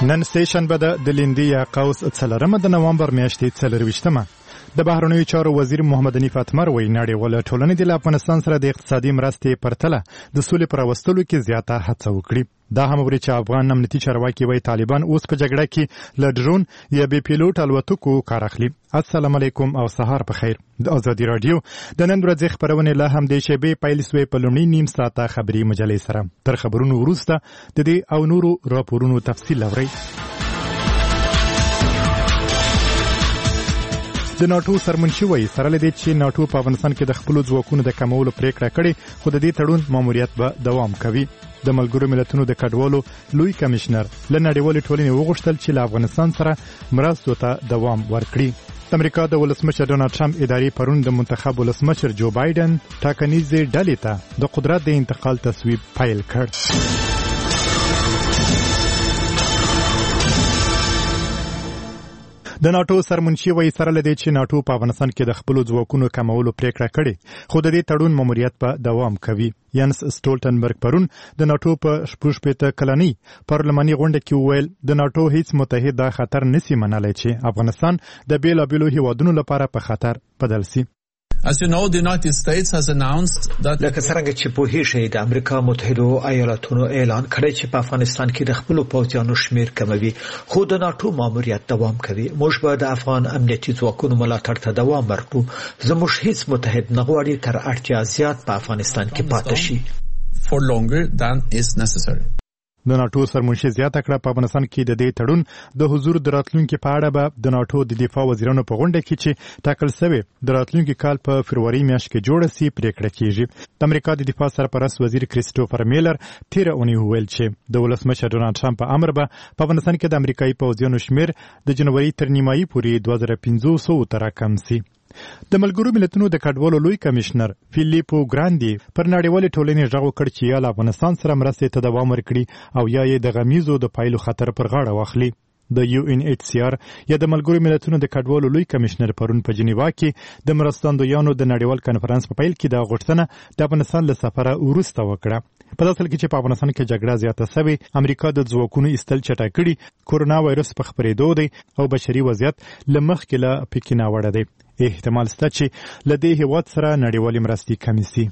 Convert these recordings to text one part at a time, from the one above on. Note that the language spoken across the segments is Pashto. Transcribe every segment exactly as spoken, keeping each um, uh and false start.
نن سټیشن به د لیندې یا قوس څلرمه د نوامبر میاشتې څلرویشتمه د بهرنیو چارو وزیر محمد حنیف اتمر وایي نړیواله ټولنه د افغانستان سره د اقتصادي مرستې پرتله د سولې پر راوستلو کې زیاته هڅه وکړي. دا هم وری چې افغان امنیتي چارواکي وایي طالبان اوس په جګړه کې له ډرون یا بې پیلوټ الوتکو کار اخلي. السلام علیکم او سهار په خیر. د ازادي رادیو د نن ورځې خبرونه له هم د شیبې پیل سوې په لومړي نیم ساعته خبري مجلې سره تر خبرونو وروسته د دې او نورو راپورونو تفصیل لوري. د ناتو سرمنشي وایي سره له دې چې ناتو په افغانستان کې د خپل ځواکونو د کمولو پریکړه کړې خو د دې تړون ماموریت به دوام کوي. د ملګرو ملتونو د کډوالو لوی کمشنر له نړیوالې ټولنې وغوښتل چې له افغانستان سره مرستو ته دوام ورکړي. د امریکا د ولسمشر ډونالډ ټرمپ ادارې پرون د منتخب ولسمشر جو بایدن ټاکنیزې ډلې ته د قدرت د انتقال تصویب پیل کړ. د ناتو سرمنشي وایي سره له دې چې ناتو په افغانستان کې د خپل ځواکونو کمولو پریکړه کړې خو د دې تړون ماموریت په دوام کوي. یانس سټولټنبرګ پرون د ناتو په شپږ شپېته کلنۍ پارلماني غونډه کې وویل د ناتو هیڅ متحد دا خطر نسی منلی چې افغانستان د بیلابیلو هیوادونو لپاره په خطر بدل سي. As you know, the United States has announced that لکه څنګه چې په هیڅ د امریکا متحده ایالاتونو اعلان کړی چې په افغانستان کې د خپل پوځیانو شمیر کموي خو د ناتو ماموریت دوام کوي. موږ به د افغان امنیتي ځواکونو ملاتړ ته دوام ورکړو. زموږ هیڅ متحد نه غواړي تر اړتیا زیات په افغانستان کې پاتې شي for longer than is necessary. د ناتو سرمنشي زیاته کړه په افغانستان کې د دې تړون د حضور د راتلونکي په اړه به د ناتو د دفاع وزیرانو په غونډه کې چې ټاکل شوی د راتلونکي کال په فروری میاشت کې جوړ سي پریکړه کیږي. د امریکا د دفاع سرپرست وزیر کریسټوفر میلر تیر اونۍ ویل چې د ولسمشر ډونالډ ټرمپ په امر به په افغانستان کې د امریکایي پوځیانو شمیر د جنوري تر نیمایي پورې دوه زره پنځوس تر کم سي. د ملګرو ملتونو د کډوالو لوی کمشنر فیلیپو ګراندي پر نړیوالې ټولنې غږ وکړ چې یا افغانستان سره مرستې ته دوام ورکړي او یا یې د غمیزو د پایلو خطر پر غاړه واخلي. د یو ان ایچ سی آر یا د ملګرو ملتونو د کډوالو لوی کمشنر پرون په جنیوا کې د مرستندویانو د نړیوال کنفرانس په پیل کې د غوښتنه د افغانستان له سفره وروسته وکړه. په داسې کې چې په افغانستان کې جګړه زیاته شوې امریکا د ځواکونو ایستل چټک کړي کورونا وایرس په خپرېدو دی او بشري وضعیت له مخکې له پکې ناوړه دی. احتمال شته چې له دې هیواد سره نړیوالې مرستې کمې سي.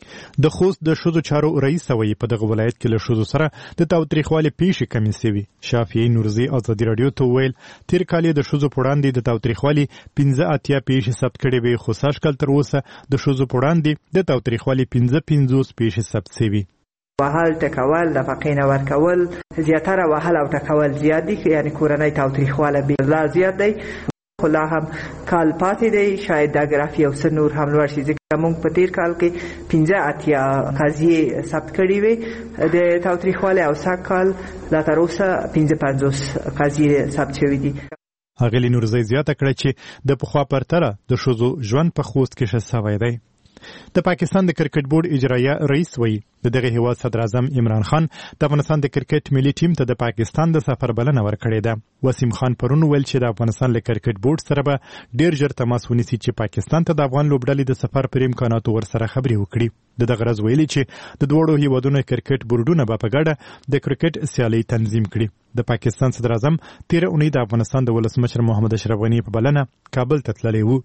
د خوست د ښځو چارو رئیس وایي په دغه ولایت کې له ښځو سره د تاوتریخوالي پیښې کمې سوي. شافعي نورزي ازادي رادیو ته وویل تیر کال د ښځو په وړاندې د تاوتریخوالي پنځه اتیا پیښې ثبت کړې وې خو سږ کال تر اوسه د ښځو په وړاندې د تاوتریخوالي پنځه پنځوس پیښې ثبت سوي. وهل ټکول د فقینه ورکول زیاتره وهل او ټکول زیات دي یعنی کورنۍ تاوتریخواله به لا زیات دی خو لا هم کال پاتې دی شاید د ګرافي او څه نور هم لوړ شي ځکه موږ په تیر کال کې پنځه اتیا قضیې ثبت کړي وې د تاوتریخوالي او سږ کال لا تر اوسه پنځه پنځوس قضیې ثبت شوي دي. هغې نورزی زیاته کړه چې د پخوا پرتله د ښځو ژوند په خوست کې ښه سوی دی. د پاکستان د کرکټ بورډ اجرایه رئیس وایي د دغه هیواد صدر اعظم عمران خان د افغانستان د کرکټ ملي ټیم ته د پاکستان د سفر بلنه ورکړې ده. وسیم خان پرون ویل چې د افغانستان له کرکټ بورډ سره به ډیر ژر تماس ونیسي چې پاکستان ته د افغان لوبډلې د سفر پر امکاناتو ورسره خبرې وکړي. د دغه ورځ ویلي چې د دوړو هیوادونو کرکټ بورډونه به په ګډه د کرکټ سیالي تنظیم کړي. د پاکستان صدر اعظم تیر اونۍ د افغانستان د ولسمشر محمد اشرف غني په بلنه کابل ته تللی و.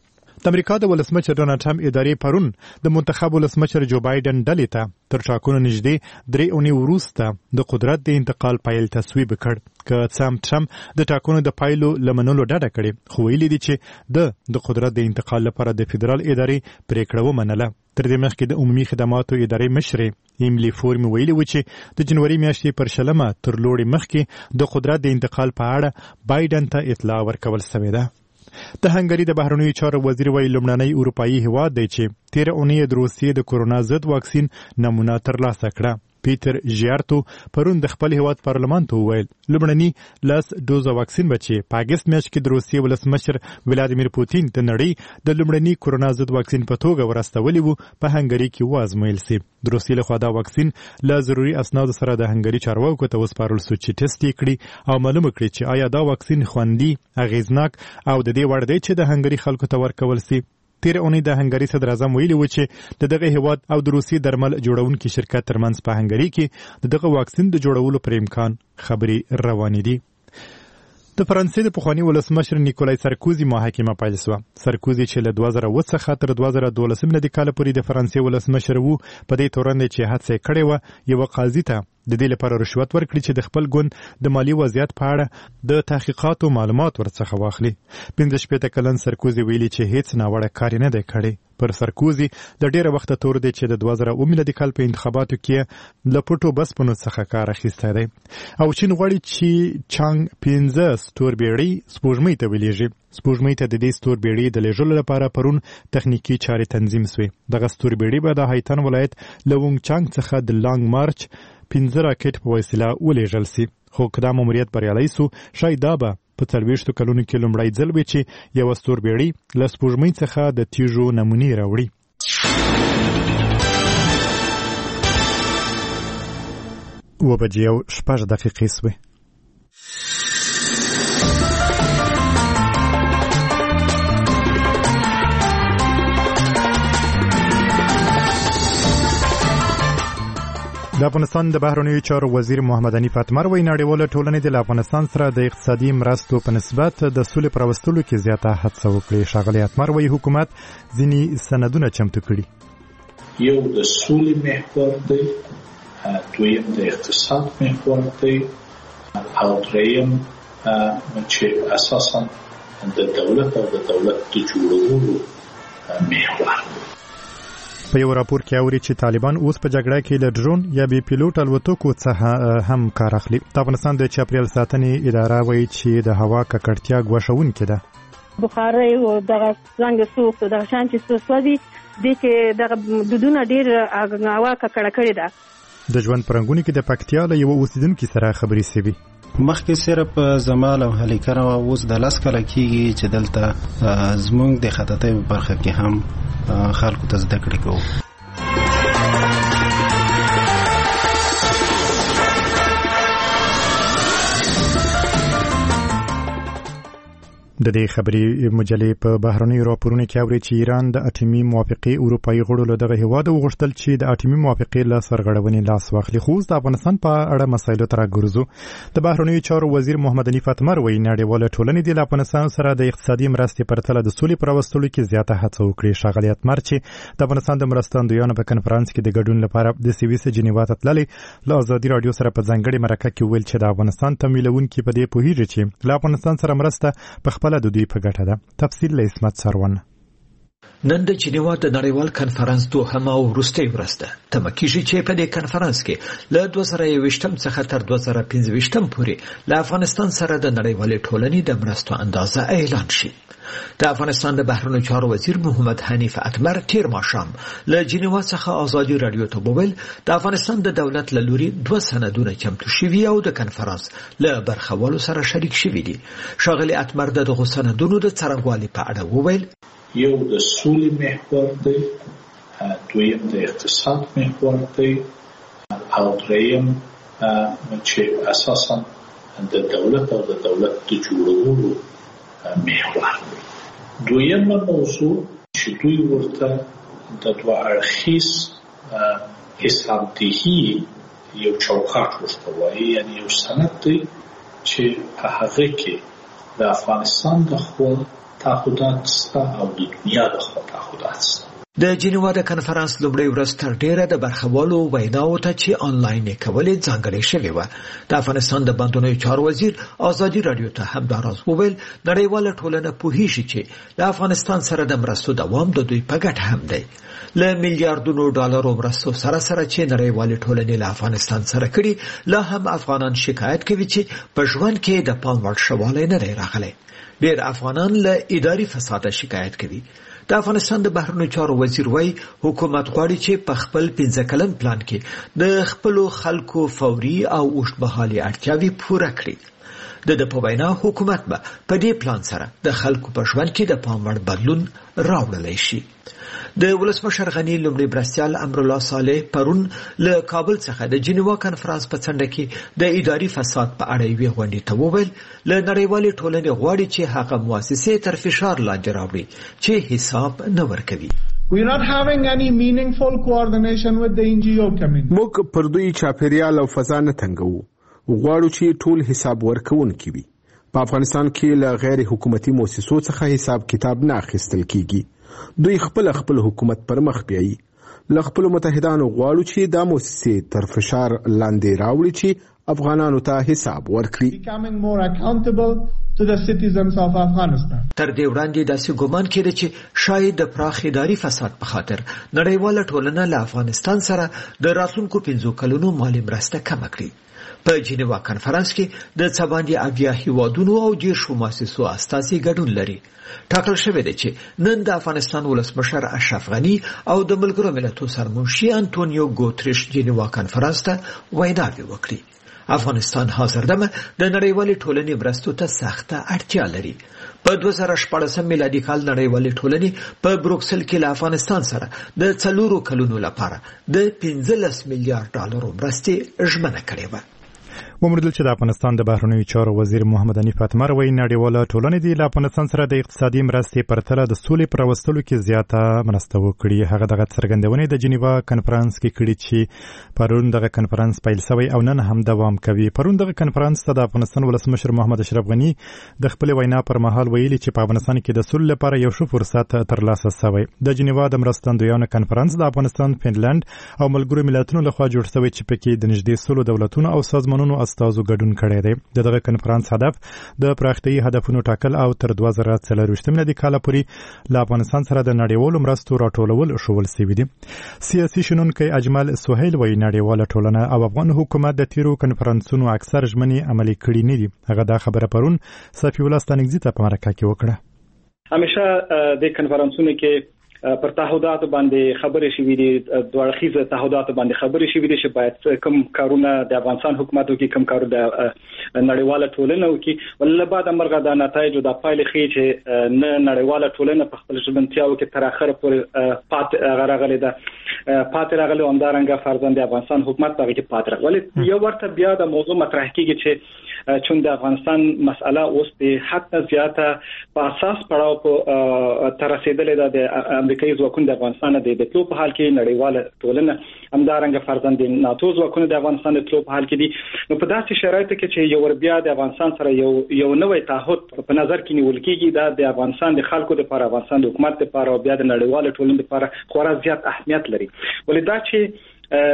د امریکا د ولسمشر ډونالډ ټرمپ ادارې پرون د منتخب ولسمشر جو بایدن ډلې ته تر ټاکنو نږدې درې اونۍ وروسته د قدرت د انتقال پیل تصویب کړ. که څه هم ټرمپ د ټاکنو د پایلو له منلو ډډه کړې خو ویلي دي چې د د قدرت د انتقال لپاره د فدرال ادارې پریکړه ومنله. تر دې مخکې د عمومي خدماتو ادارې مشرې ایملی فورم ویلي و چې د جنوري میاشتې پر شلمه تر لوړې مخکې د قدرت د انتقال په اړه بایدن ته اطلاع ورکول شوې ده. د هنګري د بهرنیو چارو وزیر وایي لومړنی اروپایي هیواد دی چې تیر اونۍ د روسیې د کورونا ضد واکسین نمونه ترلاسه کړه. پیټر ژیارتو پرون د خپل هیواد پارلمان ته وویل لومړنی لاس ډوزه واکسین به چې په اګست میاشت کې د روسیې ولسمشر ولادیمیر پوتین د نړۍ د لومړني کورونا ضد واکسین په توګه ورستولی و په هنګري کې وازمویل سي. د روسیې لخوا دا واکسین له ضروري اسنادو سره د هنګري چارواکو ته وسپارل شو چې ټسټ یې کړي او معلومه کړي چې آیا دا واکسین خوندي اغیزناک او د دې وړ دی چې د هنګري خلکو ته ورکول سي. تیر اونۍ د هنګري صدر اعظم ویلي و چې د دغه هیواد او د روسي درمل جوړونکي شرکت ترمنځ په هنګري کې د دغه واکسین د جوړولو پر امکان خبرې روانې دي. د فرانسې د پخواني ولسمشر نیکولای سرکوزي محاکمه پیل شوه. سرکوزي چې له دوه زره اووه څخه تر دوه زره دولس میلادي کال پورې د فرانسې ولسمشر وو، په دې تورن چې هڅه کړې و یو قاضي ته د دې لپاره رشوت ورکړي چې د خپل ګوند د مالی وضعیت په اړه د تحقیقاتو معلومات ورڅخه واخلي. پنځه شپېته کلن سرکوزي ویلي چې هیڅ ناوړه کار نه دی کړی. پر سرکوزي د ډیره وخت تور دی چې د دوه زره اووه میلادي کال په انتخاباتو کې له پټو بسپنو څخه کار اخیستی دی او چین غواړي چې چانګ پنځه ستوربېړۍ سپوږمۍ ته ولیږي. سپوږمۍ ته د دې ستوربېړۍ د لیږلو لپاره پرون تخنیکي چارې تنظیم سوې. دغه ستوربېړۍ به د هایتان ولایت له وونګ چانګ څخه د لانګ مارچ پنځه راکټ په وسیله ولیږل سي. خو که دا ماموریت بریالی سو، شاید دا به په څلوېښتو کلونو کې لومړی ځل وي چې یوه ستوربېړۍ له سپوږمۍ څخه د تیږو نمونې راوړي. اوه بجې او شپږ دقیقې سوې. د افغانستان د بهرنیو چارو وزیر محمد حنیف اتمر وایي نړیواله ټولنې د افغانستان سره د اقتصادي مرستو په نسبت د سولې پر راوستلو کې زیاته هڅه وکړي. ښاغلی اتمر وایي حکومت ځینې سندونه چمتو کړي. یو د سولې محور دی، دویم د اقتصاد محور دی او دریم چې اساسا د دولت او د دولت د جوړولو محور دی. په یو راپور کې اوري چې طالبان اوس په جګړه کې له ډرون یا بې پیلوټ الوتکو څخه هم کار اخلي. د افغانستان د چاپیریال ساتنې اداره وایي چې د هوا ککړتیا ګواښونکې ده. بخارۍ او دغه څنګه سوخت دغه شان چې سوسوي دي کې دغه دودونه ډیر هوا ککړه کړې ده. د ژوند پرنګونی کې د پکتیا له یو اوسیدونکو سره خبرې سوي. مخکې صرف زمال او هلیکر او اوس د لاس کله کېږي چې دلته زمونږ د خطاطۍ په برخه کې هم خلکو ته زده کړې کوو. د دې خبري مجلې په بهرنیو راپورونو کې اوري چې ایران د اټومي موافقې اروپایي غړو له دغه هیواد وغوښتل چې د اټومي موافقې له سرغړونې لاس واخلي. خو د افغانستان په اړه مسایلو ته راګرځو. د بهرنیو چارو وزیر محمد حنیف اتمر وایي نړیواله ټولنې د افغانستان سره د اقتصادي مرستې پرتله د سولې پر راوستلو کې زیاته هڅه وکړي. ښاغلی اتمر چې د افغانستان د مرستندویانو په کنفرانس کې د ګډون لپاره د سویس جنیوا ته تللی، له ازادي راډیو سره په ځانګړې مرکه کې ویل چې د افغانستان تمویلونکي په دې پوهیږي چې له افغانستان سره مرسته په خپله د دوی په ګټه. تفصیل له اسمت سروان. نن د جنیوا د نړیوال کنفرانس دوهمه او وروستۍ ورځ ده. تمه کېږي چې په دې کنفرانس کې له دوه زره یوویشتم څخه تر دوه زره پنځه ویشتم پورې له افغانستان سره د نړیوالې ټولنې د مرستو اندازه اعلان شي. د افغانستان د بهرنیو چارو وزیر محمد حنیف اتمر تیر ماښام له جنیوا څخه ازادي راډیو ته وویل د افغانستان د دولت له لوري دوه سندونه چمتو شوي او د کنفرانس له برخوالو سره شریک شوي دي. ښاغلی اتمر د دغو سندونو د څرنګوالي په اړه وویل یو د سولې محور دی، دویم د اقتصاد محور دی او دریم چې اساسا د دولت او د دولت د جوړولو محور دی. دویمه موضوع چې دوی ورته د دوه اړخیز حسابدهي یو چوکاټ ورته وایي، یعنی یو سند دی چې په هغه کې د افغانستان د خوا تعهدات سته او د دنیا د خوا تعهدات سته. د جنیوا د کنفرانس لومړۍ ورځ تر ډیره د برخوالو ویناو ته چې آنلاین کولې ځانګړې شوې وه. د افغانستان د بندونو چارو وزیر ازادي راډیو ته همداراز وویل نړیواله ټولنه پوهیږي چې د افغانستان سره د مرستو دوام د دوی په ګټه هم دی. له میلیارډونو ډالرو مرستو سره سره چې نړیوالې ټولنې له افغانستان سره کړي، لا هم افغانان شکایت کوي چې په ژوند کې د پام وړ شوالی نه دی راغلی. ډېر افغانان له اداري فساده شکایت کوي. د افغانستان د بهرنیو چارو وزیر وايي حکومت غواړي چې په خپل پنځه کلن پلان کې د خپل خلکو فوري او اوږدمهالي اړتیاوې پوره کړي. د د په وینا حکومت به په دې پلان سره د خلکو په ژوند کې د پام وړ بدلون راوړلی شي. د ولسمشر غنی لومړي مرستیال امرالله صالح پرون له کابل څخه د جنیوا کنفرانس په څنډه کې د اداري فساد په اړه یوې غونډې ته وویل له نړیوالې ټولنې غواړي چې هغه مؤسسې تر فشار لاندې راوړي چې حساب نه ورکوي. We're not having any meaningful coordination with the N G O community. موږ پر دوی چاپیریال او فضا نه تنګو. غواړو چې ټول حساب ورکوونکي وي. په افغانستان کې له غیر حکومتي مؤسسو څخه حساب کتاب نه اخیستل کیږي. دوی خپل خپل حکومت پر مخ بیایي. له خپل متحدانو غواړو چې دا مؤسسې تر فشار لاندې راوړي چې افغانانو ته حساب ورکړي. Becoming more accountable to the citizens of Afghanistan. تر دې وړاندې داسې ګومان کېده چې شاید د پراخ اداري فساد په خاطر نړیواله ټولنه له افغانستان سره د راتلونکو پنځو کلونو مالي مرسته کمه کړي. په جنیوا کنفرانس کې د څه باندې اویا هیوادونو او دېرشو مؤسسو استازي ګډون لري. ټاکل شوی دی چې نن د افغانستان ولسمشر اشرف غنی او د ملګرو ملتونو سرمنشي انټونیو ګوتریش جنیوا کنفرانس ته ویناوې وکړي. افغانستان حاضر دمه د نړیوالې ټولنې مرستو ته سخته اړتیا لري. په دوه زره شپاړسم میلادي کال نړیوالې ټولنې په بروکسل کې له افغانستان سره د څلورو کلونو لپاره د پنځلس میلیارډ ډالرو مرستې ژمنه کړې وه. وموندل چې د افغانستان د بهرنیو چارو وزیر محمد حنیف اتمر وایي نړیواله ټولنه د افغانستان سره د اقتصادي مرستې پرتله د سولې پر راوستلو کې زیاته مرسته وکړي. هغه دغه څرګندونې د جنیوا کنفرانس کې کړي چې پرون دغه کنفرانس پیل شوی او نن هم دوام کوي. پرون دغه کنفرانس ته د افغانستان ولسمشر محمد اشرف غنی د خپل وینا پر مهال ویلي چې په افغانستان کې د سولې لپاره یو ښه فرصت ترلاسه شوی. د جنیوا د مرستندویانو کنفرانس د افغانستان، فنلند او ملګرو ملتونو لخوا جوړ شوی چې پکې د نږدې سلو دولتونو او سازمانونو استازو ګډون کړی دی. دغه کنفرانس هدف د پراختیایي هدفونو ټاکل او تر دوه زره څلرویشتم میلادي کال پورې له افغانستان سره د نړیوالو مرستو راټولول شول شوي دي. سیاسي شنونکی اجمل سهیل وایي نړیواله ټولنه او افغان حکومت د تیرو کنفرانسونو اکثر ژمنې عملي کړي نه دي. هغه دا خبره پرون صفي الله ستانکزي ته په مرکه کې وکړه. همیشه د کنفرانسونو کې پر تعهدات باندې خبرې شوې دي، دوه اړخیزه تعهدات باندې خبرې شوې دي چې باید کوم کارونه د افغانستان حکومت وکړي، کوم کار د نړیواله ټولنه وکړي. ولله بعد مرغه د نتایج د پایلې ښیي چې نه نړیواله ټولنه په خپل ژمنتیاو کې تر اخره پورې پاتې راغلې ده پاتې راغلې او همدارنګه فرضاً د افغانستان حکومت په کې پاتې راغلی. یو ورته بیا د موضوع مطرح کیږي چې چون د افغانستان مسأله اوس د حد نه زیاته په اساس پړاو په تر رسیدلې ده د امریکایي ځواکونو د افغانستان د دتلو په حال کې نړیواله ټولنه همدارنګه فرضاً د ناتو ځواکونو د افغانستان د دتلو په حال کې دي. نو په داسې شرایطو کې چې یو ور بیا د افغانستان سره یو یو نوې تعهد په نظر کې نیول کېږي دا د افغانستان د خلکو لپاره، افغانستان د حکومت لپاره او بیا د نړیواله ټولنې لپاره خورا زیات اهمیت لري. ولې دا چې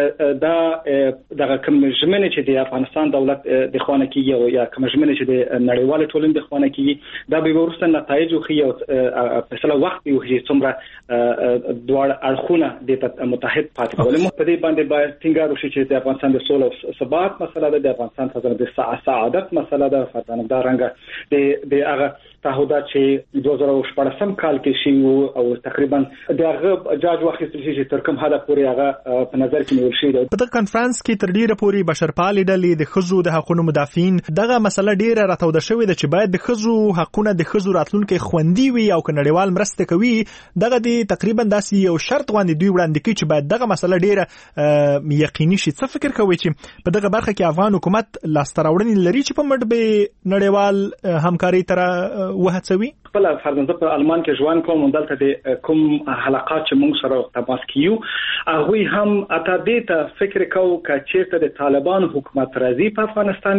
دا دغه کوم ژمنه چې د افغانستان دولت د خوانه کیږي او یا کوم ژمنه چې د نړیواله ټولنې د خوانه کیږي دا به ورسته نتایج خو یو په سلا وخت یو چې څومره دوه اړخونه د متحد پاتې کول. مو په دې باندې باید ټینګار وشي چې د افغانستان د سولې او ثبات مسله ده، د افغانستان فضل د سعادت مسله ده، فرضاً دا رنګ د د هغه تعهدات چې دوه زره شپاړسم کال کې شي او تقریبا دغه جاج واخیستل شي چې تر کوم حد پورې هغه په نظر کې نیول شوی دی. په دغه کنفرانس کې تر ډیره پورې بشرپالې ډلې د ښځو د حقوقو مدافعین دغه مسله ډیره راټوده شوې ده چې باید د ښځو حقونه د ښځو راتلونکي خوندي وي او که نړیوال مرسته کوي دغه د تقریبا داسې یو شرط باندې دوی وړاندې کوي چې باید دغه مسله ډیره یقیني شي. څه فکر کوي چې په دغه برخه کې افغان حکومت لاسته راوړنې لري چې په مټ به نړیوال همکاري تر وهڅوي؟ خپل فرضاً په آلمان کې ژوند کوم دلته د کوم حلقات چې موږ سره تماس کیو هغه هم اته دې ته فکر کوو چې چیرته د طالبان حکومت راځي په افغانستان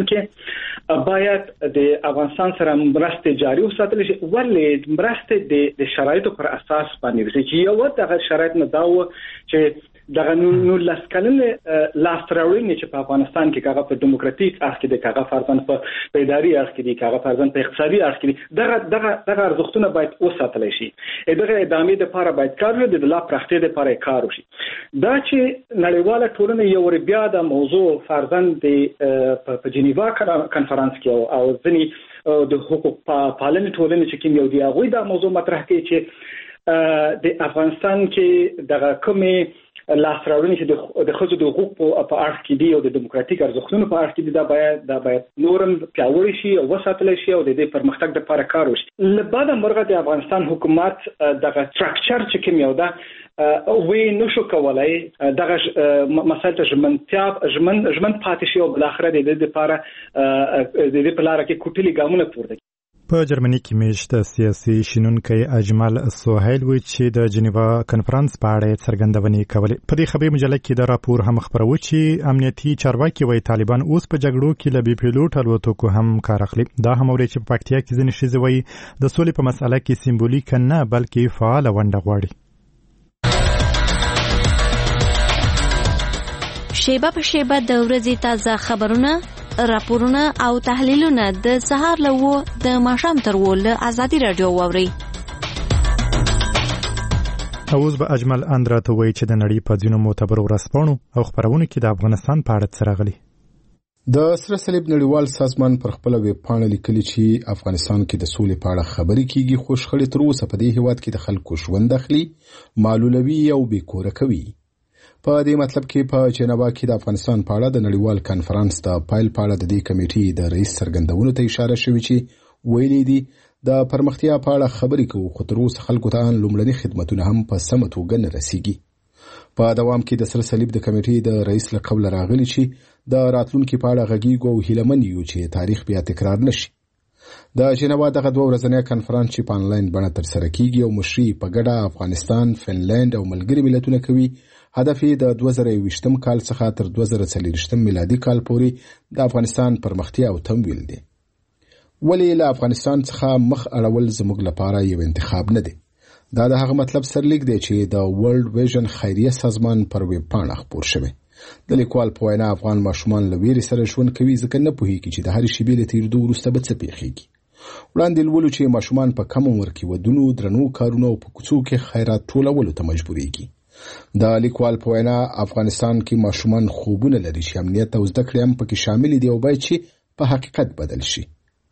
کې باید د افغانستان سره مرسته جاري وساتل شي. ولې مرسته د شرایطو پر اساس باندې وي چې یو دغه شرایط نه دا و چې دغه نو لاسکلنه لاستراوړنې چې په افغانستان کې هغه په دیموکراتیک اړخ کې د هغه فرضاً په اداري اړخ کې د هغه فرضاً په اقتصادي اړخ کې دغه دغه دغه ارزښتونه باید وساتل شي. دغه ادامې لپاره باید کار وشي، د لا پراختیا لپاره کار وشي. دا چې نړیواله ټولنه یو ور بیا د موضوع فرضاً د په جنیوا کنفرانس کې او ځنی د حقوق پالنې ټولنې چې کوم یو دی هغه دا موضوع مطرح کوي چې د افغانستان کې دغه کومې لاسراوړنې چې د خځو د حقوقو په اړه کې دي او د دیموکراتیک ارزښتونو په اړه کې دي دا باید دا باید نورم پیاوړی شي او وساتل شي او د دې پرمختګ لپاره کار وشي. لبعد مرغه د افغانستان حکومت دغه ستراکچر چې کوم یو دا وې نشو کولای دغه مسایل ته ژمنتیا ژمن ژمن پاتې شي او بل اخر د دې لپاره د دې په لار کې کوټلي ګامونه پورته. په جرمني کې میشته سیاسي شنونکي اجمل سوهیل وی چې د جنیوا کنفرانس په اړه څرګندونې کولې. په دې خبري مجله کې دا راپور هم خبرو چې امنیتي چارواکي وایي طالبان اوس په جګړو کې له بي پیلوټ الوتکو هم کار اخلي. دا هم اوري چې په پکتیا کې ځینې ښځې وایي د سولې په مسله کې سمبولیک نه بلکې فعال ونډه غواړي. شیبه په شیبه د ورځې تازه خبرونه، راپورونه او تحلیلونه د سهار لوو د ماښام تر ول ازادي رادیو ووري. اوس به اجمل اندرا ته وایي چې د نړۍ په ځینو معتبرو ورځپاڼو او خبرونو کې د افغانستان په اړه څه راغلي. د سره صلیب نړیوال سازمان پر خپل ویب پاڼه لیکلي چې افغانستان کې د سولې په اړه خبرې کیږي، خو شخړې تر اوسه په دې هیواد کې د خلکو ژوند اخلي، معلولوي او بیکوره کوي. په دې مطلب کې په جنیوا کې د افغانستان په اړه د نړیوال کانفرنس د پایل په اړه د دې کمیټې د رئیس څرګندونو ته اشاره شوې چې ویلي دي د پرمختیا په اړه خبرې کوو، خو تر اوسه خلکو ته لومړني خدماتونه هم په سمه توګه نه رسیږي. په دوام کې د سره صلیب د کمیټې د رئیس له قوله راغلي چې د راتلونکي په اړه غږیږو او هیلمن یو چې تاریخ بیا تکرار نشي. د جنیوا دغه دوه ورځنی کانفرنس چې په انلاین بڼه ترسره کیږي او مشري په ګډه افغانستان، فنلند او ملګري ملتونه کوي، هدف یې د دوه زره یوویشتم کال څخه تر دوه زره څلوېښتم میلادي کال پورې د افغانستان پرمختیا او تمویل دی. ولې له افغانستان څخه مخ اړول زموږ لپاره یو انتخاب نه دی. دا د هغه مطلب سرلیک دی چې د ورلد ویژن خیریه سازمان پر ویب پاڼه خپور شوی. د لیکوال په وینا افغان ماشومان له ویرې سره ژوند کوي ځکه نه پوهېږي چې د هرې شېبې له تېرېدو وروسته به څه پېښېږي. وړاندې لولو چې ماشومان په کم عمر کې ودونو، درنو کارونو او په کوڅو کې خیرات ټولولو ته مجبورېږي. د لیکوال په وینا افغانستان کې ماشومان خوبونه لري چې امنیت او زده کړې هم پکې شامل دي او باید چې په حقیقت بدل شي.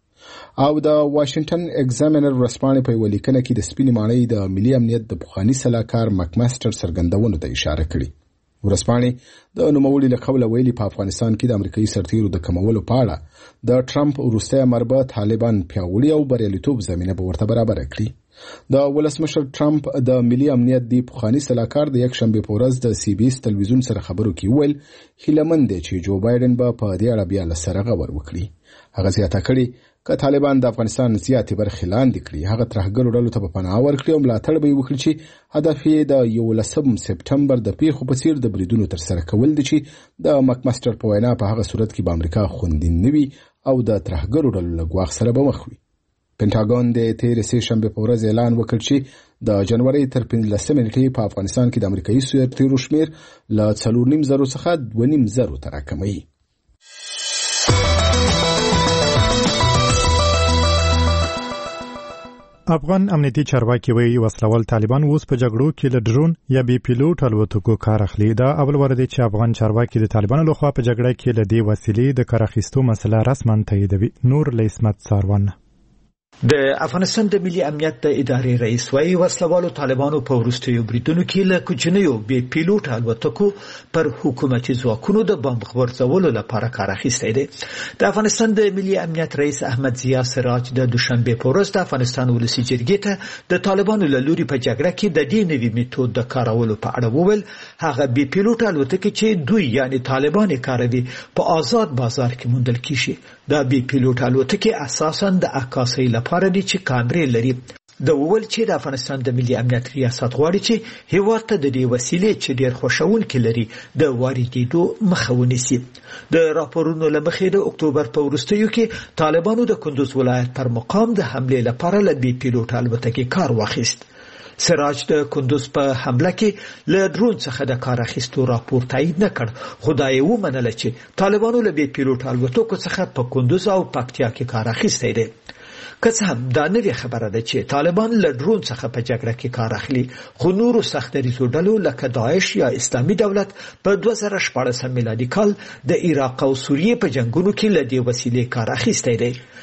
او د واشنگټن ایگزامینر ورځپاڼې په یوه لیکنه کې د سپینې ماڼۍ د ملي امنیت د پخواني سلاکار مکماستر څرګندونو ته اشاره کړې. ورځپاڼې د نوموړي له قوله ویلي په افغانستان کې د امریکایي سرتیرو د کمولو په اړه د ټرمپ وروستی امر به طالبان پیاوړي او بریالیتوب زمینه به ورته برابره کړي. د ولسمشر ټرمپ د ملي امنیت دی پخواني سلاکار د یک شنبه په ورځ د سی بي اس تلویزیون سره خبرو کې ویل هیلمن دی چې جو بایدن به په دې اړه بیا له سره غور وکړي. هغه زیاته کړي که طالبان د افغانستان زیاتې برخې لاندې کړي، هغه ترهګرو ډلو ته به پناه ورکړي او ملاتړ به یې وکړي چې هدف یې د یولسم سپټمبر د پیښو په څیر د بریدونو ترسره کول دي چې د مکماستر په وینا په هغه صورت کې به امریکا خوندي نه وي او د ترهګرو ډلو له ګواښ سره به مخ وي. پینټاګون د تېرې سې شنبې په ورځ اعلان وکړ چې د جنوري تر پنځلسمې نیټې په افغانستان کې د امریکایي سرتیرو شمېر له څلور نیم زرو څخه دوه نیم زرو ته راکموي. افغان امنیتي چارواکي وایي وسلوال طالبان اوس په جګړو کې له ډرون یا بي پیلوټ الوتکو کار اخلي. دا اول وار دی چې افغان چارواکي د طالبانو لخوا په جګړه کې له دې وسیلې د کار اخیستو مسله رسما تاییدوي. نور له عصمت ساروان. د افغانستان د ملي امنیت د ادارې رئیس وايي وسلوالو طالبانو په وروستیو بریدونو کې له کوچنیو بي پیلوټ الوتکو پر حکومتي ځواکونو د بمب غورځولو لپاره کار اخیستی دی. د افغانستان د ملي امنیت رئیس احمد ضیا سراج د دوشنبه په ورځ د افغانستان ولسي جرګې ته د طالبانو له لوري په جګړه کې د دې نوي میتود د کارولو په اړه وویل هغه بي پیلوټ الوتکې چې دوی یعنی طالبان کاروي په آزاد بازار کې موندل کیږي. دا بي پیلوټ الوتکې اساساً د عکاسۍ لپاره دي چې کامرې لري. د وول چې د افغانستان د ملي امنیت ریاست غواړي چې هیواد ته د دې وسیلې چې ډېر خوشاونکي لري د واردېدو مخه ونیسي. د راپورونو له مخې د اکتوبر په وروستیو کې طالبانو د کندوز ولایت پر مقام د حملې لپاره له بي پیلوټ الوتکې کار واخیست. سراج د کندوز په حمله کې له ډرون څخه د کار اخیستو راپور تایید نه کړ، خو دا یې ومنله چې طالبانو له بي پیلوټ الوتکو څخه په کندوز او پکتیا کې کار اخیستی دی. که څه هم دا نوې خبره ده چې طالبان له ډرون څخه په جګړه کې کار اخلي، خو نورو سخت دریځو ډلو لکه داعش یا اسلامي دولت په دوه زره شپاړسم میلادي کال د عراق او سوریې په جنگونو کې له دې وسیلې کار اخیستی دی.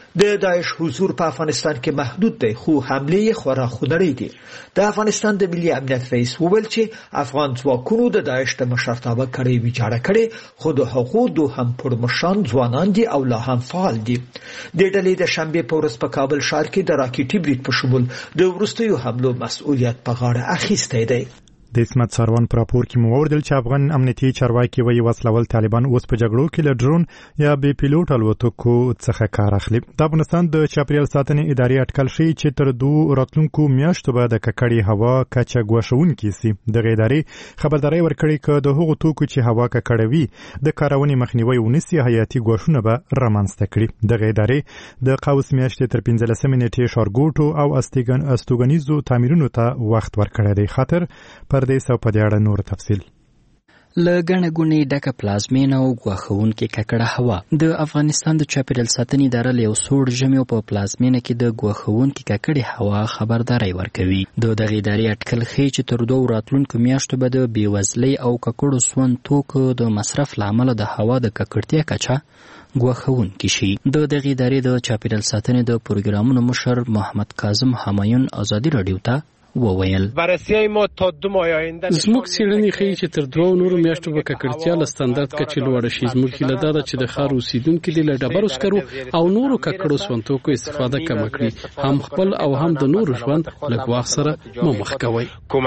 د داعش حضور په افغانستان کې محدود دی خو حمله خورا خودړې دي. د افغانستان د ملي امنیت رئیس وویل چې افغان ځواکونو د داعش د مشرتابه کړې ویجاړه کړې خو د هغو دوهم پرمشان ځوانان دي او لا هم فعال دي. د ډلې د شنبې په ورځ په کابل ښار کې د راکټي برید په شمول د وروستیو حملو مسؤلیت په غاړه اخیستی دی. د اسمت ساروان پر راپور کې مو اوریدل چې افغان امنیتي چارواکي وایي وسلوال طالبان اوس په جګړو کې له ډرون یا بې پیلوټ الوتکو څخه کار اخلي. د افغانستان د چاپیریال ساتنې ادارې اټکل شوی چې تر دوه راتلونکو میاشتو به د ککړې هوا کچه ګواښونکې سي. دغه ادارې خبرداري ورکړې چې د هغو توکو چې هوا ککړوي د کارونې مخنیوي ونیسي حیاتي ګواښونه به رامنځته کړي. دغه ادارې د قوس میاشتې تر پنځلسمې نیټې ښارګوټو او استوګنیزو تعمیرونو ته وخت ورکړی دی. خاطر پردیس او په دې اړه نور تفصیل. له ګڼه ګوڼې ډکه پلازمینه او ګواښونکې ککړه هوا. د افغانستان د چاپیریال ساتنې اداره له یو سوړ ژمي په پلازمینه کې د ګواښونکې ککړې هوا خبرداری ورکوي. د دغې ادارې اټکل ښیي چې تر دوو راتلونکو میاشتو به د بېوزلۍ او ککړو سون توکو د مصرف له امله د هوا د ککړتیا کچه ګواښونکې شي. د دغې ادارې د چاپیریال ساتنې د پروګرامونو مشر محمد کاظم همایون ازادي راډیو ته وویل زموږ څېړنې ښیي چې تر دوو نورو میاشتو به ککړتیا له ستاندرد کچې لوړه شي. زموږ هیله دا ده چې د ښار اوسېدونکي دې له ډبرو سکرو او نورو ککړو سونتوکو استفاده کمه کړي. هم خپل او هم د نورو ژوند له ګواښ سره مو مخ کوئ.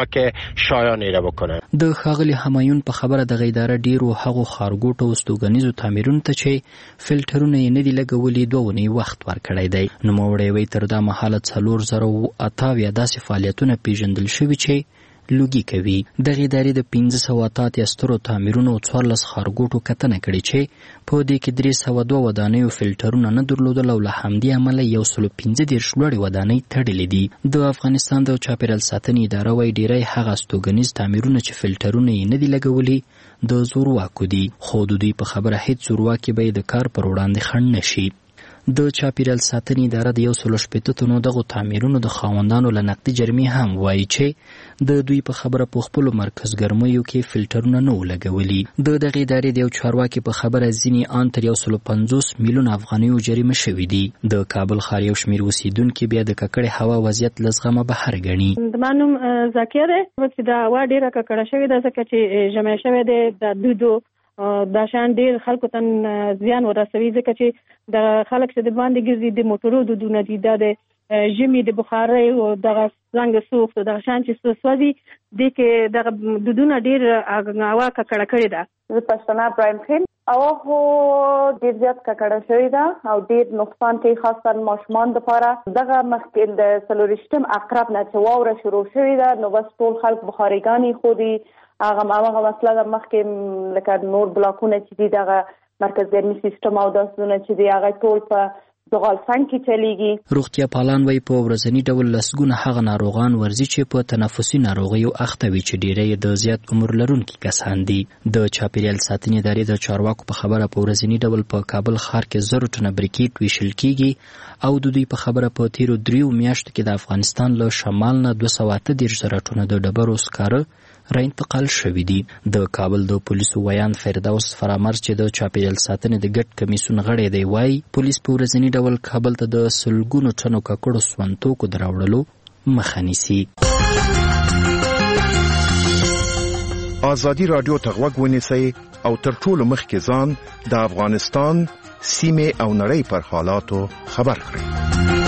د ښاغلي همایون په خبره دغه اداره ډېرو هغو ښارګوټو او استوګنیزو تعمیرونو ته چې فلټرونه یې نه دي لګولي دوه اونۍ وخت ورکړی دی. نوموړی وایي تر دا مهاله څلور زره اته اویا داسې فعالیتونه پیژندل شوي چې لوګي کوي. دغه ادارې د پنځه سوه اته اتیا سترو تعمیرونو او څوارلس ښارګوټو کتنه کړې چې په دې کې درې سوه دوه ودانیو فلټرونه نه درلودل او له همدې امله یو سل پنځه دېرش لوړې ودانۍ تړلې دي. د افغانستان د چاپیریال ساتنې اداره وایي ډېری هغه استوګنیز تعمیرونه چې فلټرونه یې نه دي لګولي د زورواکو دي، خو د دوی په خبره هیڅ زورواکي به یې د کار پر وړاندې خنډ نه شي. د چاپیریال ساتنې اداره د یو سل شپېته تنو دغو تعمیرونو د خاوندانو له نقدي جرمې هم وایي چې د دوی په خبره په خپلو مرکز ګرمیو کې فلټرونه نه وو لګولي. د دغې ادارې د یو چارواکي په خبره ځینې ان تر یو سل پنځوس میلیونه افغانیو جریمه شوي دي. د کابل ښار یو شمېر اوسېدونکي بیا د ککړې هوا وضعیت له زغمه بهر ګڼي. زما نوم زاکیه دی چې د هوا ډېره ککړه شوې ده ځکه چې ژمی شوی دی. د دودو دا شان ډېر خلکو ته زیان ورسوي ځکه چې د خلک چې د باندې ګرځي د موټرو دودونه دي، دا د ژمي د بخارۍ او دغه څنګه سوخت او دغه شان چې سوځي دې کې دغه دودونه ډېر هوا ککړه کړې ده. زه پښتنه ابراهیم خیل هوا خو ډېر زیات ککړه شوې ده او ډېر نقصان کوي خاصه ماشومان دپاره. دغه مخکې د څلورویشتم عقرب نه چې واوره شروع شوې ده نو بس ټول خلک بخارېګانې خودي هغه هغه مسله ده مخکې لکه نور بلاکونه چې دي دغه مرکز ګرمي سیستم او داسونه چې دي هغه ټول په زغالسنګ کې چلیږي. روغتیا پالان وایي په ورځني ډول لسګونه هغه ناروغان ورځي چې په تنفسي ناروغیو اخته وي چې ډېری د زیات عمر لرونکي کسان دي. د چاپیریال ساتنې ادارې د چارواکو په خبره په ورځني ډول په کابل ښار کې زرو ټنه بریکېټ ویشل کیږي او د دوی په خبره په تیرو دریو میاشتو کې د افغانستان له شمال نه دوه سوه اته دېرش زره ټنه د ډبرو سکاره را انتقال شوي دي. د کابل د پولیسو ویان فردوس فرامرز چې د چاپیریال ساتنې د ګډ کمیسیون غړی دی وایي پولیس په ورځني ډول کابل ته د سلګونو ټنو ککړو سونتوکو د راوړلو مخه نیسي. ازادي راډیو ته غوږ ونیسئ او تر ټولو مخکې ځان د افغانستان سیمې او نړۍ پر حالاتو خبر کړئ.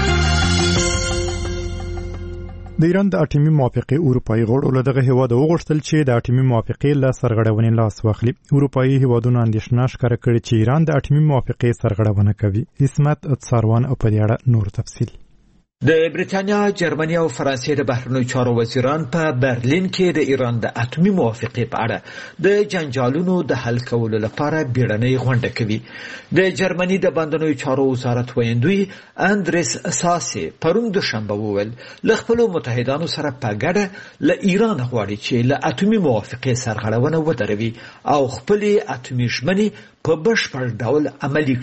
د ایران د اټومي موافقې اروپایي غړو له دغه هیواد وغوښتل چې د اټومي موافقې له سرغړونې لاس واخلي. اروپایي هیوادونو اندېښنه ښکاره کړې چې ایران د اټومي موافقې سرغړونه کوي. اسمت ساروان او په دې اړه نور تفصیل. د بریتانیا، جرمني او فرانسې د بهرنیو چارو وزیران په برلین کې د ایران د اټومي موافقې په اړه د جنجالونو د حل کولو لپاره بیړنۍ غونډه کوي. د جرمني د بهرنیو چارو وزارت ویاندوی اندریس ساسي پرون دوشنبه وویل له خپلو متحدانو سره په ګډه له ایران غواړي چې له اټومي موافقې سرغړونه ودروي او خپلې اټومي ژمنې په بشپړ ډول عملي کړي.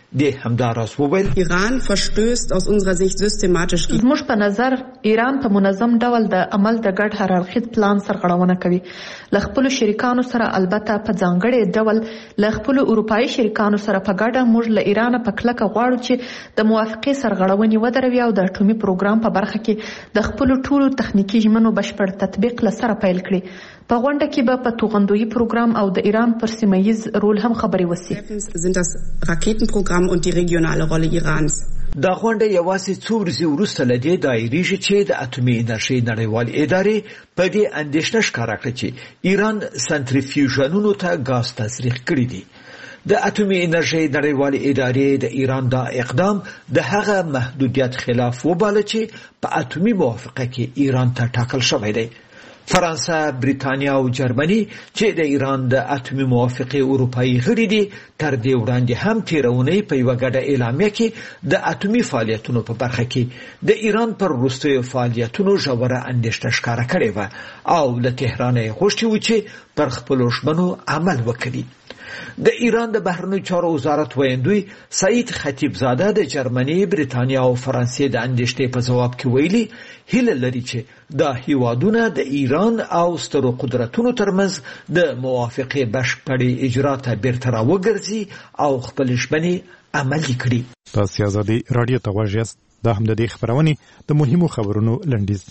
د همداراز وویل ایران verstößt aus unserer Sicht systematisch زموږ په نظر ایران په منظم ډول د عمل د ګډ هررخیز پلان سرغړونه کوي له خپل شریکانو سره البته په ځانګړي ډول له خپل اروپאי شریکانو سره په ګډه موږ له ایران په کلکه غواړو چې د موافقې سرغړونې ودروي او د اټومي پروګرام په برخه کې د خپل ټولو تخنیکی ژمنو بشپړ تطبیق لسره پیل کړي په غونډه کې به په توغندوی پروګرام او د ایران پر سیمایي رول هم خبرې وشي sind das Raketenprogramm und die regionale Rolle Irans. دا غونډه یوازې څو ورځې وروسته له دې دایریږي چې د اټومي انرژۍ نړیوال ادارې په دې اندېښنه ښکاره کړه چې ایران سنټریفیوژونو ته ګاز تزریق کړی دی. د اټومي انرژۍ نړیوال ادارې د ایران دا اقدام د هغه محدودیت خلاف وباله چې په اټومي موافقه کې ایران ته ټاکل شوی دی. فرانسه، بریتانیا او جرمني چې د ایران د اټومي موافقې اروپאי غړي دي تر دې وړاندې هم تیرونی په یو غډه اعلامیه کې د اټومي فعالیتونو په برخه کې د ایران پر وروستیو فعالیتونو ژوره اندېښنه ښکاره کړې وه او له تهران یې غوښتي و چې پر خپلو ژمنو عمل وکړي. د ایران د بهرنیو چارو وزارت ویندوی سعید خطیبزاده د جرمني، بریتانیا او فرانسې د اندېښنې په جواب کې ویلي هیله لري چې دا هیوادونه د ایران او سترو قدرتونو ترمنځ د موافقې بشپړې اجرا ته بیرته راوګرځي او خپل ژمنې عملي کړي. تاسو ازادي رادیو ته غوږ یاست. دا هم د دې خبرونه د مهمو خبرونو لنډیز.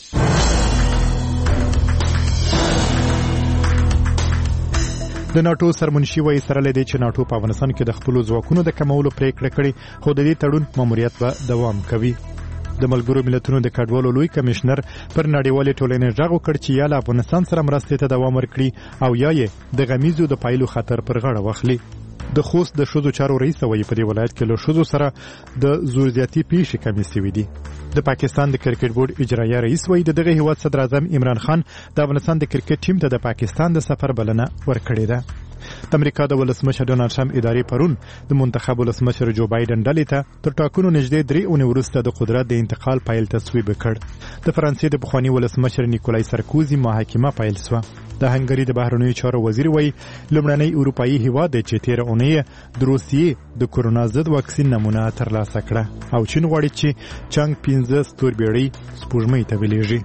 د ناتو سرمنشي وایي سره لدی چې ناتو په افغانستان کې د خپل ځواکونو د کمولو پریکړه کړې خو د دې تړون ماموریت به دوام کوي. د ملګرو ملتونو د کډوالو لوی کمشنر پر نړیوالې ټولنې غږ وکړ چې یا له افغانستان سره مرستې ته دوام ورکړي او یا یې د غمیزو د پایلو خطر پر غاړه واخلي. د خوست د شوزو چارو رئیس وایي په دې ولایت کې له شوزو سره د زور زیاتی پیښې کمې شوې دي. د پاکستان د کرکټ بورډ اجرایه رئیس وایي د دغه هیواد صدر اعظم عمران خان د افغانستان د کرکټ ټیم ته د پاکستان د سفر بلنه ورکړې ده. د امریکا د ولسمشر ډونالد ټرمپ ادارې پرون د منتخب ولسمشر جو بایدن ډلې ته تر ټاکنو نږدې درې اونۍ وروسته د قدرت د انتقال فایل تصویب کړ. د فرانسې د پخواني ولسمشر نیکولای سرکوزي محاکمه پیل شوه. د هنګری د بهرنیو چارو وزیر وایي لومړنی اروپאי هیواد دی چې تیر اونۍ د روسیې د کورونا ضد واکسین نمونه ترلاسه کړه او چین غواړي چې چنګ پنځه ستوربېړۍ سپوږمۍ ته ولېږي.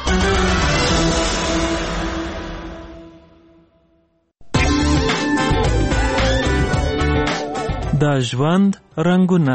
د ژوند رنگونه.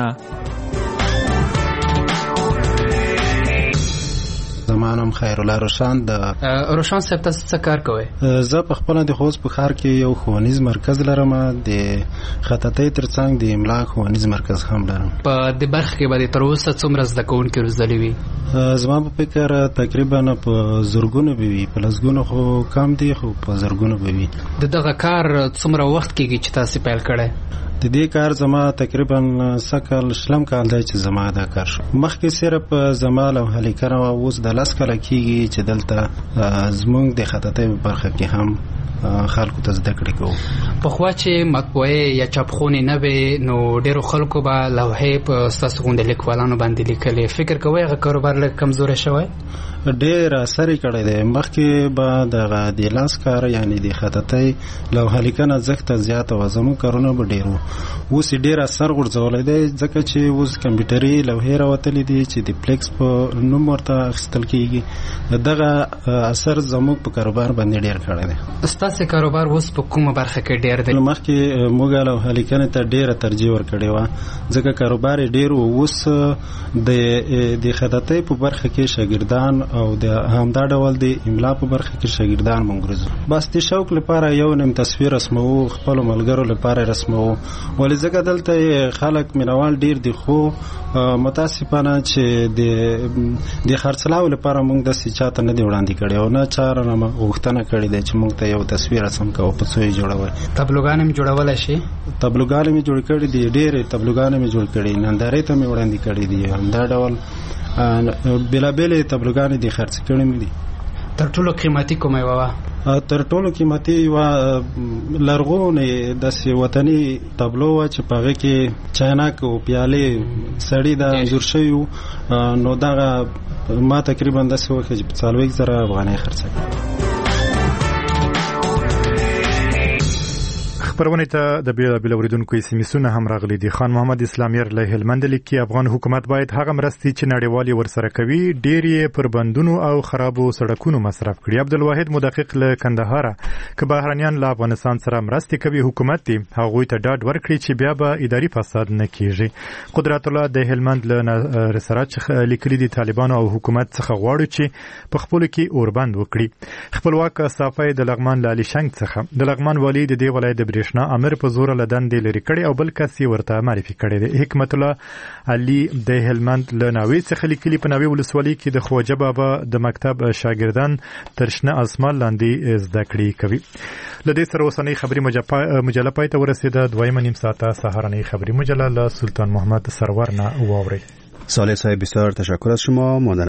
زمانم خیر الله روشان د روشان صاحب تاسو څه کار کوئ؟ زه په خپل د خوست په ښار کې یو ښوونیز مرکز لرم. د خطاطۍ ترڅنګ د املا ښوونیز مرکز هم لرم. په دې برخه کې باندې تر اوسه څومره زده کوونکي روزلي وي؟ زما په فکر تقریبا په زرګونو به وي، په لسګونو خو کم دي خو په زرګونو به وي. د دغه کار څومره وخت کېږي چې تاسو پیل کړی؟ د دې کار زما تقریبا سکل شلم کال دی چې زما دا کار شو. مخکې صرف زمال او هلیکره او اوس د لاس کله کېږي چې دلته زمونږ د خطاطۍ برخه کې هم خلکو ته زده کړې کوو. پخوا چې مطبوعې یا چاپخونې نه وې نو ډېرو خلکو به لوحې په ستاسو غوندې لیکوالانو باندې لیکلې. فکر کوئ هغه کاروبار لږ کمزوری شوی؟ ډېر اثر یې کړی دی. مخکې به دغه د لاس کار یعنې د خطاطۍ لوحه لیکنه ځکه زیاته وه، زموږ کارونه به ډېر وو. اوس یې ډېر اثر غورځولی دی ځکه چې اوس کمپیوټري لوحې راوتلې دي چې د فلیکس په نوم ورته اخیستل کېږي. دغه اثر زموږ په کاروبار باندې ډېر کړی دی. ستاسې کاروبار اوس په کومه برخه کې ډېر دی؟ مخکې موږ لوحه لیکنې ته ډېره ترجیح ورکړې وه ځکه کاروبار یې ډېر و. اوس د خطاطۍ په برخه کې شاګردان او د همدا ډول د املا په برخه کې شاګردان مونږ روزو. بس د شوق لپاره یو نیم تصویر رسموو، خپل ملګرو لپاره رسموو، ولې ځکه دلته خلک مینوال ډیر دي خو متاسفانه چې د د خرڅلاو لپاره مونږ د سچاته نه دی وړاندې کړی او نه چاره نه غوښتنه کړې ده چې مونږ ته یو تصویر رسم کوو په څو یې جوړوي. تبلوګان هم جوړولای شي؟ تبلوګان مې جوړ کړي دي، ډېرې تبلوګان مې جوړ کړي، نندارې ته مې وړاندې کړي دي. همدا ډول بېلابېلې تبلوګانې دي خرڅ کړي مې دي. تر ټولو قیمتي کومه یوه وه؟ تر ټولو قیمتي یوه لرغونې داسې وطني تبلو وه چې په هغې کې چاینک او پیالې سړي دا انځور شوي وو. نو دغه ما تقریبا داسې وکړه چې په څلوېښت زره افغانۍ خرڅه کړه. خبرونه ته د بیل بیل اوریدونکو سیمسونه هم راغلي دي. خان محمد اسلامیر له هلمند لیکي افغان حکومت باید هغه مرستې چې نړیوالي ورسره کوي ډېری پر بندونو او خرابو سړکونو مصرف کړي. عبدالواحد مدقق له کندهار که بهرانيان له افغانستان سره مرستې کوي حکومت دی هغه ته ډاډ ورکړي چې بیا به اداري فساد نه کیږي. قدرت الله د هلمند له رسراج لیکلي دي طالبان او حکومت څخه غواړي چې په خپل کې اوربند وکړي. خپلواک صافي د لغمان له علي شنګ څخه د لغمان والی د دې ولایت د برېښنا امر په زور لدان دی لري کړي او بل کس یې ورته معرفي کړي دی. حکمت الله علي د هلمند له ناوې څخه لیکلي په ناوې ولسوالۍ کې د خواجه بابا د مکتب شاګردان تر شنه اسمان لاندې زده کړې کوي. لدې سره اوسنۍ خبری مجله پای ته ورسېده. دویمه نیم ساعته سهارنۍ خبری مجله له سلطان محمد سرور نه واورئ. صالح صاحب بسیار تشکر از شما.